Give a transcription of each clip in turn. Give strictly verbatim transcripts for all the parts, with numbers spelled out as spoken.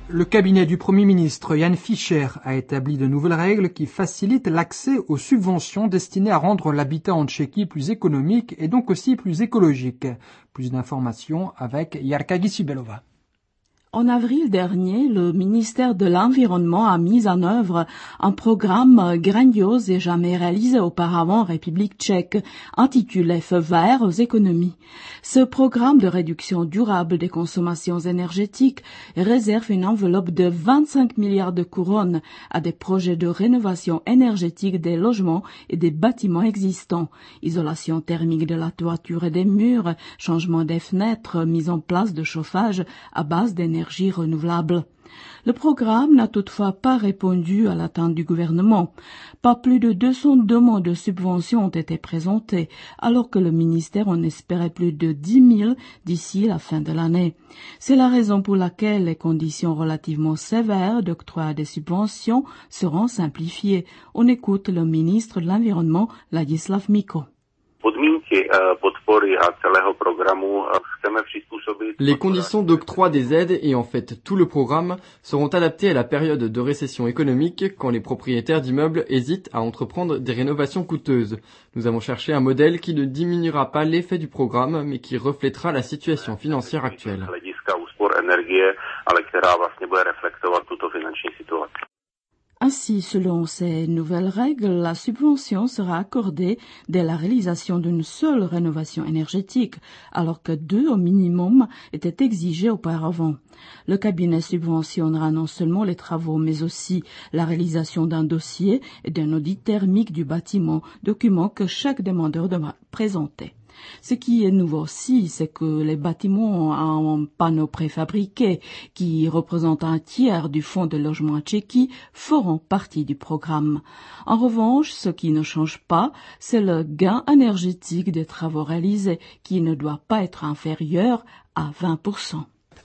Le cabinet du Premier ministre Jan Fischer a établi de nouvelles règles qui facilitent l'accès aux subventions destinées à rendre l'habitat en Tchéquie plus économique et donc aussi plus écologique. Plus d'informations avec Jarka Gisibelova. En avril dernier, le ministère de l'Environnement a mis en œuvre un programme grandiose et jamais réalisé auparavant en République tchèque, intitulé Feu vert aux économies. Ce programme de réduction durable des consommations énergétiques réserve une enveloppe de vingt-cinq milliards de couronnes à des projets de rénovation énergétique des logements et des bâtiments existants, isolation thermique de la toiture et des murs, changement des fenêtres, mise en place de chauffage à base d'énergie énergie renouvelable. Le programme n'a toutefois pas répondu à l'attente du gouvernement. Pas plus de deux cents demandes de subventions ont été présentées, alors que le ministère en espérait plus de dix mille d'ici la fin de l'année. C'est la raison pour laquelle les conditions relativement sévères d'octroi des subventions seront simplifiées. On écoute le ministre de l'Environnement, Ladislav Miko. Les conditions d'octroi des aides et en fait tout le programme seront adaptées à la période de récession économique quand les propriétaires d'immeubles hésitent à entreprendre des rénovations coûteuses. Nous avons cherché un modèle qui ne diminuera pas l'effet du programme mais qui reflètera la situation financière actuelle. Ainsi, selon ces nouvelles règles, la subvention sera accordée dès la réalisation d'une seule rénovation énergétique, alors que deux au minimum étaient exigées auparavant. Le cabinet subventionnera non seulement les travaux, mais aussi la réalisation d'un dossier et d'un audit thermique du bâtiment, document que chaque demandeur devra présenter. Ce qui est nouveau aussi, c'est que les bâtiments en panneaux préfabriqués, qui représentent un tiers du fonds de logement en Tchéquie, feront partie du programme. En revanche, ce qui ne change pas, c'est le gain énergétique des travaux réalisés, qui ne doit pas être inférieur à vingt pour cent.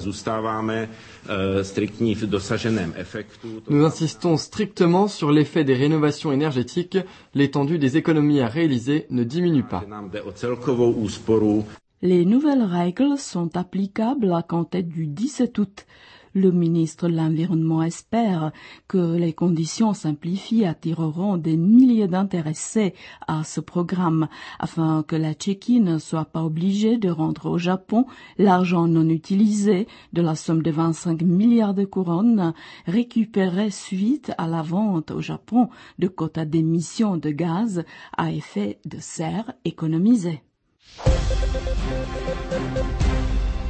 Nous insistons strictement sur l'effet des rénovations énergétiques. L'étendue des économies à réaliser ne diminue pas. Les nouvelles règles sont applicables à compter du dix-sept août. Le ministre de l'Environnement espère que les conditions simplifiées attireront des milliers d'intéressés à ce programme afin que la Tchéquie ne soit pas obligée de rendre au Japon l'argent non utilisé de la somme de vingt-cinq milliards de couronnes récupérée suite à la vente au Japon de quotas d'émissions de gaz à effet de serre économisés.